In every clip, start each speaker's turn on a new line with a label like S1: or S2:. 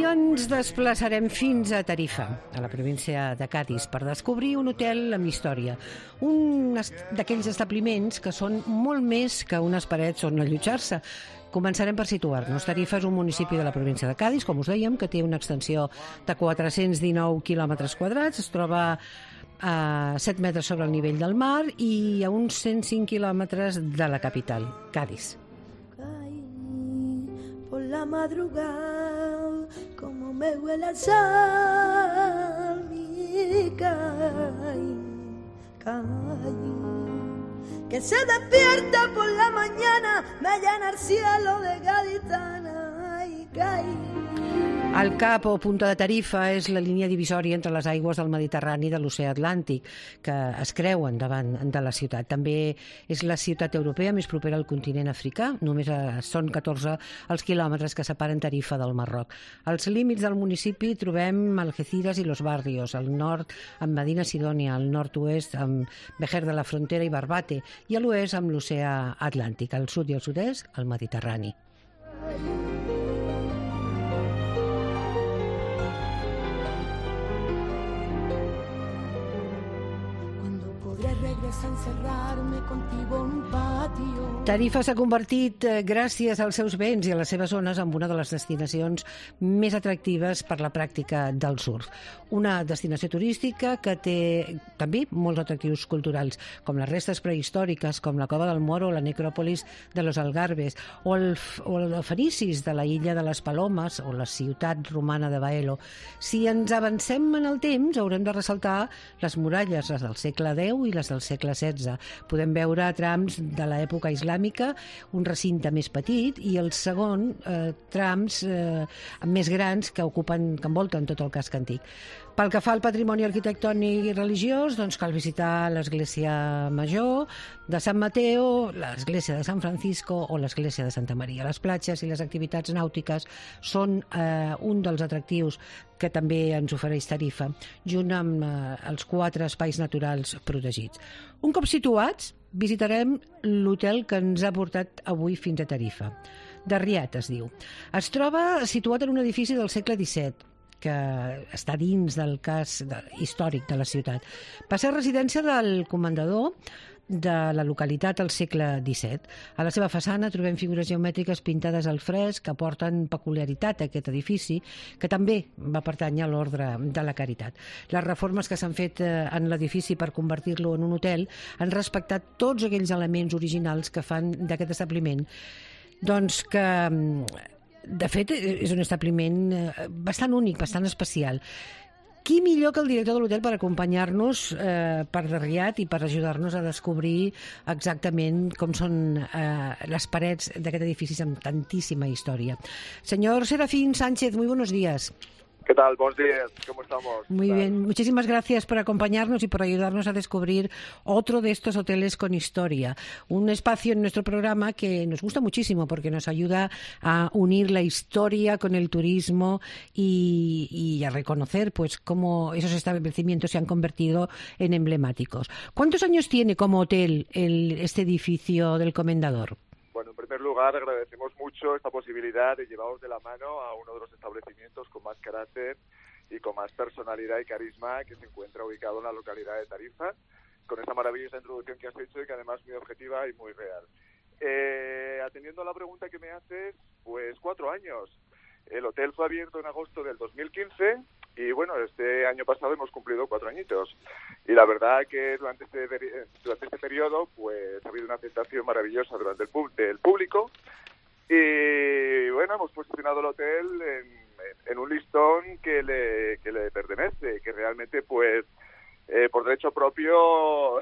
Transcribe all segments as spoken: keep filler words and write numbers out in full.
S1: Ens desplaçarem fins a Tarifa, a la província de Cadis, per descobrir un hotel amb història. Un d'aquells establiments que són molt més que unes parets on allotjar-se. Començarem per situar-nos. Tarifa és un municipi de la província de Cadis, com us dèiem, que té una extensió de quatre-cents dinou quilòmetres quadrats, es troba a set metres sobre el nivell del mar i a uns cent cinc quilòmetres de la capital, Cadis.
S2: Por la madrugada, como me huele el sal, mi caí, caí. Que se despierta por la mañana, me llena el cielo de gaditana, y caí.
S1: El Cap o Punta de Tarifa és la línia divisòria entre les aigües del Mediterrani i de l'oceà Atlàntic, que es creuen davant de la ciutat. També és la ciutat europea més propera al continent africà. Només són catorze els quilòmetres que separen Tarifa del Marroc. Als límits del municipi trobem Algeciras i Los Barrios, al nord amb Medina Sidònia, al nord-oest amb Vejer de la Frontera i Barbate, i a l'oest amb l'oceà Atlàntic, al sud i al sud-est el Mediterrani. Tarifa s'ha convertit, gràcies als seus béns i a les seves zones, en una de les destinacions més atractives per la pràctica del surf. Una destinació turística que té també molts atractius culturals, com les restes prehistòriques, com la Cova del Moro o la necròpolis de los Algarbes, o el, o el fenicis de la illa de les Palomes o la ciutat romana de Baelo. Si ens avancem en el temps, haurem de ressaltar les muralles, les del segle deu i les del segle setze. Podem veure trams de l'època islàmica, un recinte més petit, i el segon, eh, trams eh, més grans que ocupen, que envolten tot el casc antic. Pel que fa al patrimoni arquitectònic i religiós, doncs cal visitar l'església Major de Sant Mateo, l'església de Sant Francisco o l'església de Santa Maria. Les platges i les activitats nàutiques són eh, un dels atractius que també ens ofereix Tarifa, junt amb eh, els quatre espais naturals protegits. Un cop situats, visitarem l'hotel que ens ha portat avui fins a Tarifa. De Riat es diu. Es troba situat en un edifici del segle disset, que està dins del cas de, històric de la ciutat. Va ser residència del comandador de la localitat al segle disset. A la seva façana trobem figures geomètriques pintades al fresc que aporten peculiaritat a aquest edifici, que també va pertànyer a l'Ordre de la Caritat. Les reformes que s'han fet en l'edifici per convertir-lo en un hotel han respectat tots aquells elements originals que fan d'aquest establiment, doncs que, de fet, és un establiment bastant únic, bastant especial. Qui millor que el director de l'hotel per acompanyar-nos eh, per Riat i per ajudar-nos a descobrir exactament com són eh, les parets d'aquest edifici amb tantíssima història. Señor Serafín Sánchez, muy buenos días.
S3: ¿Qué tal? Buenos días. ¿Cómo estamos?
S1: Muy bien. Muchísimas gracias por acompañarnos y por ayudarnos a descubrir otro de estos hoteles con historia. Un espacio en nuestro programa que nos gusta muchísimo porque nos ayuda a unir la historia con el turismo y, y a reconocer pues cómo esos establecimientos se han convertido en emblemáticos. ¿Cuántos años tiene como hotel el, este edificio del Comendador?
S3: Bueno, en primer lugar, agradecemos mucho esta posibilidad de llevaros de la mano a uno de los establecimientos con más carácter y con más personalidad y carisma que se encuentra ubicado en la localidad de Tarifa, con esa maravillosa introducción que has hecho y que además es muy objetiva y muy real. Eh, atendiendo a la pregunta que me haces, pues cuatro años. El hotel fue abierto en agosto del dos mil quince y bueno, este año pasado hemos cumplido cuatro añitos. Y la verdad que durante este, durante este periodo pues ha habido una aceptación maravillosa durante el pub, del público y bueno, hemos posicionado el hotel en, en un listón que le, que le pertenece, que realmente pues eh, por derecho propio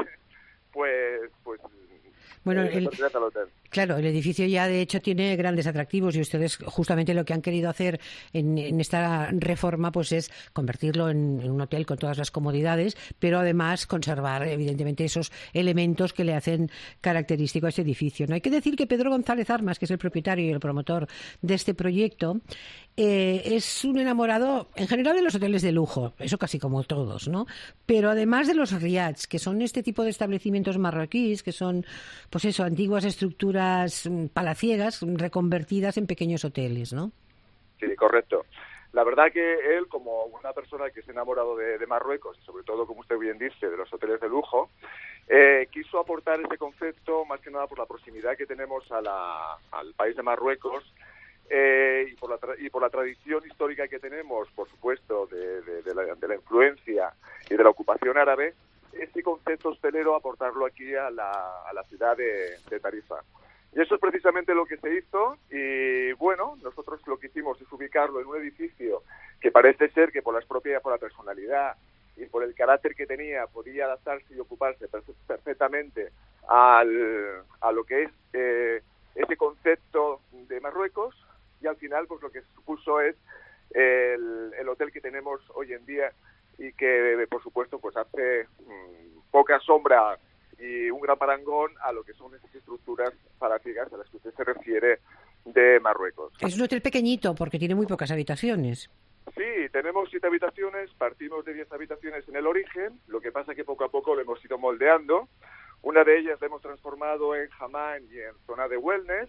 S3: pues pues
S1: Bueno, el, claro, el edificio ya de hecho tiene grandes atractivos y ustedes justamente lo que han querido hacer en, en esta reforma pues es convertirlo en, en un hotel con todas las comodidades, pero además conservar evidentemente esos elementos que le hacen característico a este edificio, ¿no? Hay que decir que Pedro González Armas, que es el propietario y el promotor de este proyecto, eh, es un enamorado en general de los hoteles de lujo, eso casi como todos, ¿no? Pero además de los riads, que son este tipo de establecimientos marroquíes, que son pues eso, antiguas estructuras palaciegas reconvertidas en pequeños hoteles, ¿no?
S3: Sí, correcto. La verdad que él, como una persona que se ha enamorado de, de Marruecos, y sobre todo, como usted bien dice, de los hoteles de lujo, eh, quiso aportar ese concepto más que nada por la proximidad que tenemos a la, al país de Marruecos, eh, y, por la tra- y por la tradición histórica que tenemos, por supuesto, de, de, de, la, de la influencia y de la ocupación árabe, este concepto hostelero aportarlo aquí a la, a la ciudad de, de Tarifa. Y eso es precisamente lo que se hizo y, bueno, nosotros lo que hicimos es ubicarlo en un edificio que parece ser que por la propia, por la personalidad y por el carácter que tenía, podía adaptarse y ocuparse perfectamente al, a lo que es eh, ese concepto de Marruecos, y al final pues lo que supuso es el, el hotel que tenemos hoy en día y que, por supuesto, pues hace mmm, poca sombra y un gran parangón a lo que son esas estructuras palaciegas a las que usted se refiere de Marruecos.
S1: Es un hotel pequeñito porque tiene muy pocas habitaciones.
S3: Sí, tenemos siete habitaciones, partimos de diez habitaciones en el origen, lo que pasa que poco a poco lo hemos ido moldeando. Una de ellas la hemos transformado en hammam y en zona de wellness,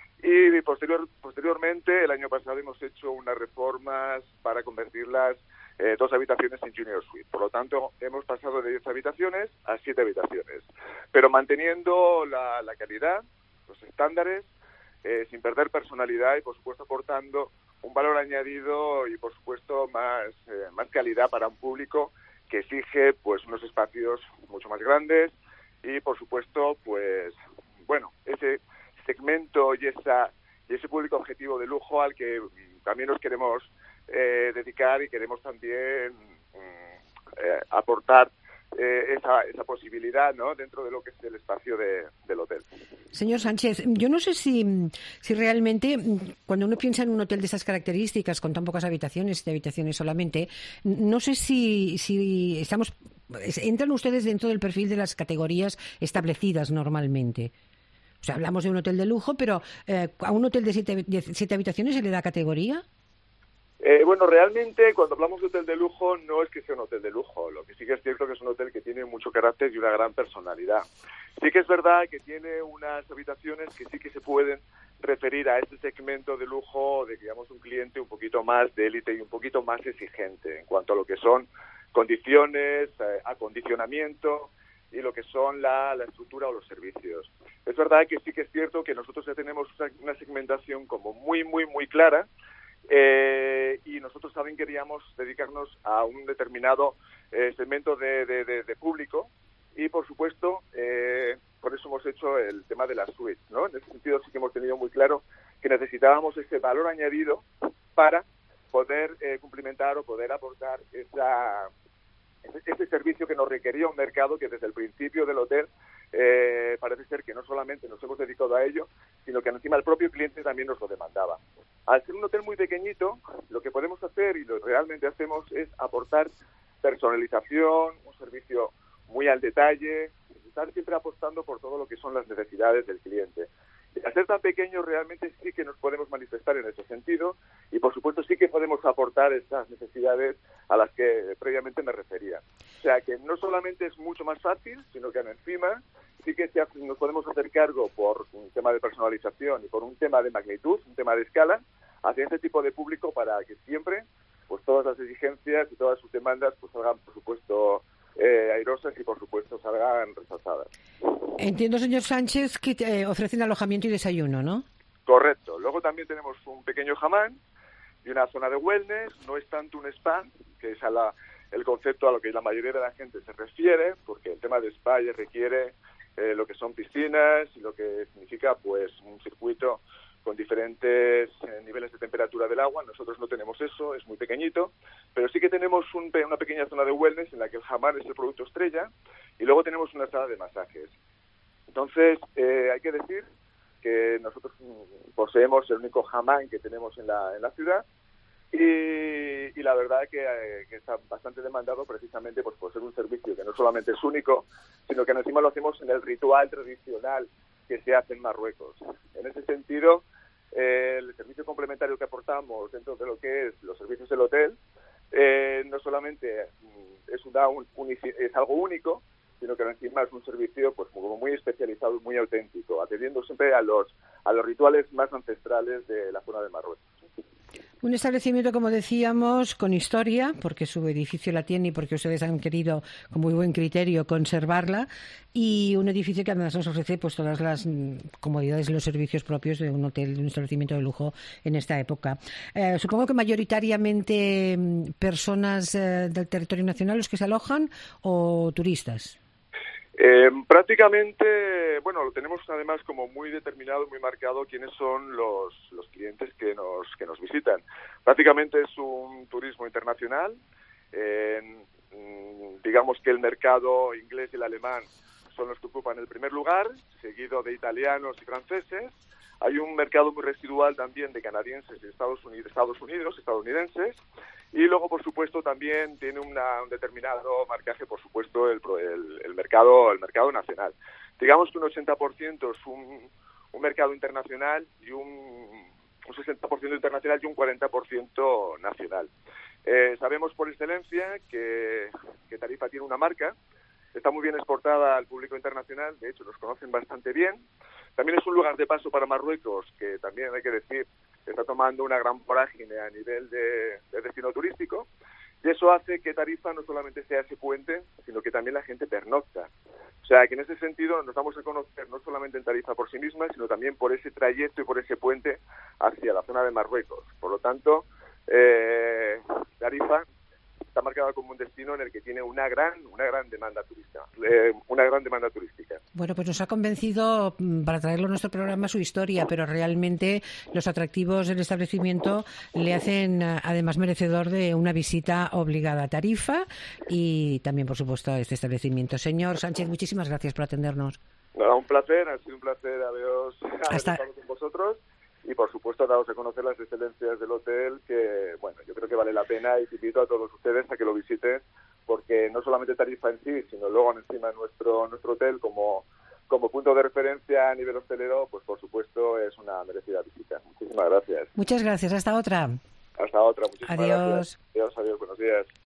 S3: y posterior, posteriormente, el año pasado, hemos hecho unas reformas para convertirlas eh, dos habitaciones en junior suite. Por lo tanto, hemos pasado de diez habitaciones a siete habitaciones, pero manteniendo la, la calidad, los estándares, eh, sin perder personalidad y, por supuesto, aportando un valor añadido y, por supuesto, más, eh, más calidad para un público que exige pues unos espacios mucho más grandes y, por supuesto, pues, bueno, ese segmento y esa y ese público objetivo de lujo al que también nos queremos eh, dedicar y queremos también eh, aportar eh, esa, esa posibilidad, ¿no?, dentro de lo que es el espacio de, del hotel.
S1: Señor Sánchez, yo no sé si, si realmente cuando uno piensa en un hotel de esas características, con tan pocas habitaciones, siete habitaciones solamente, no sé si, si estamos entran ustedes dentro del perfil de las categorías establecidas normalmente. O sea, hablamos de un hotel de lujo, pero eh, ¿a un hotel de siete, de siete habitaciones se le da categoría?
S3: Eh, bueno, realmente cuando hablamos de hotel de lujo no es que sea un hotel de lujo, lo que sí que es cierto que es un hotel que tiene mucho carácter y una gran personalidad. Sí que es verdad que tiene unas habitaciones que sí que se pueden referir a ese segmento de lujo de, digamos, un cliente un poquito más de élite y un poquito más exigente en cuanto a lo que son condiciones, eh, acondicionamiento y lo que son la, la estructura o los servicios. Es verdad que sí que es cierto que nosotros ya tenemos una segmentación como muy, muy, muy clara, eh, y nosotros también queríamos dedicarnos a un determinado eh, segmento de, de, de, de público y, por supuesto, eh, por eso hemos hecho el tema de las suites, ¿no? En ese sentido sí que hemos tenido muy claro que necesitábamos ese valor añadido para poder eh, cumplimentar o poder aportar esa... ese servicio que nos requería un mercado que desde el principio del hotel eh, parece ser que no solamente nos hemos dedicado a ello, sino que encima el propio cliente también nos lo demandaba. Al ser un hotel muy pequeñito, lo que podemos hacer y lo que realmente hacemos es aportar personalización, un servicio muy al detalle, estar siempre apostando por todo lo que son las necesidades del cliente. Y al ser tan pequeños realmente sí que nos podemos manifestar en ese sentido y, por supuesto, sí que podemos aportar esas necesidades a las que previamente me refería. O sea, que no solamente es mucho más fácil, sino que encima sí que nos podemos hacer cargo por un tema de personalización y por un tema de magnitud, un tema de escala, hacia ese tipo de público para que siempre pues todas las exigencias y todas sus demandas pues salgan, por supuesto, eh, airosas y, por supuesto, salgan resaltadas.
S1: Entiendo, señor Sánchez, que eh, ofrecen alojamiento y desayuno, ¿no?
S3: Correcto. Luego también tenemos un pequeño hammam y una zona de wellness. No es tanto un spa, que es a la, el concepto a lo que la mayoría de la gente se refiere, porque el tema de spa ya requiere eh, lo que son piscinas y lo que significa pues un circuito con diferentes eh, niveles de temperatura del agua. Nosotros no tenemos eso, es muy pequeñito, pero sí que tenemos un, una pequeña zona de wellness en la que el hammam es el producto estrella y luego tenemos una sala de masajes. Entonces, eh, hay que decir que nosotros poseemos el único hammam que tenemos en la, en la ciudad y, y la verdad que, eh, que está bastante demandado precisamente pues, por ser un servicio que no solamente es único, sino que encima lo hacemos en el ritual tradicional que se hace en Marruecos. En ese sentido, eh, el servicio complementario que aportamos dentro de lo que es los servicios del hotel eh, no solamente es, una, un, un, es algo único, sino que encima es un servicio pues muy, muy especializado y muy auténtico, atendiendo siempre a los a los rituales más ancestrales de la zona de Marruecos.
S1: Un establecimiento, como decíamos, con historia, porque su edificio la tiene y porque ustedes han querido, con muy buen criterio, conservarla, y un edificio que además nos ofrece pues todas las comodidades y los servicios propios de un hotel, de un establecimiento de lujo en esta época. Eh, supongo que mayoritariamente personas eh, del territorio nacional los que se alojan o turistas.
S3: Eh, prácticamente, bueno, lo tenemos además como muy determinado, muy marcado quiénes son los, los clientes que nos que nos visitan. Prácticamente es un turismo internacional. Eh, digamos que el mercado inglés y el alemán son los que ocupan el primer lugar, seguido de italianos y franceses. Hay un mercado muy residual también de canadienses y Estados Unidos, Estados Unidos, estadounidenses. Y luego, por supuesto, también tiene una, un determinado marcaje, por supuesto, el, el, el mercado el mercado nacional. Digamos que un ochenta por ciento es un, un mercado internacional y un, un sesenta por ciento internacional y un cuarenta por ciento nacional. Eh, sabemos por excelencia que, que Tarifa tiene una marca, está muy bien exportada al público internacional, de hecho nos conocen bastante bien. También es un lugar de paso para Marruecos, que también hay que decir está tomando una gran vorágine a nivel de, de destino turístico, y eso hace que Tarifa no solamente sea ese puente, sino que también la gente pernocta. O sea, que en ese sentido nos damos a conocer no solamente en Tarifa por sí misma, sino también por ese trayecto y por ese puente hacia la zona de Marruecos. Por lo tanto, eh, Tarifa está marcada como un destino en el que tiene una gran una gran demanda turística, eh, una gran demanda turística.
S1: Bueno, pues nos ha convencido para traerlo a nuestro programa su historia, pero realmente los atractivos del establecimiento le hacen además merecedor de una visita obligada a Tarifa y también, por supuesto, a este establecimiento. Señor Sánchez, muchísimas gracias por atendernos.
S3: Nada, un placer, ha sido un placer haberos
S1: Hasta...
S3: estado con vosotros. Y, por supuesto, daros a conocer las excelencias del hotel, que, bueno, yo creo que vale la pena y invito a todos ustedes a que lo visiten, porque no solamente Tarifa en sí, sino luego encima nuestro nuestro hotel como, como punto de referencia a nivel hostelero, pues, por supuesto, es una merecida visita. Muchísimas gracias.
S1: Muchas gracias. Hasta otra.
S3: Hasta otra. Muchísimas
S1: adiós.
S3: gracias. Adiós, adiós. Buenos días.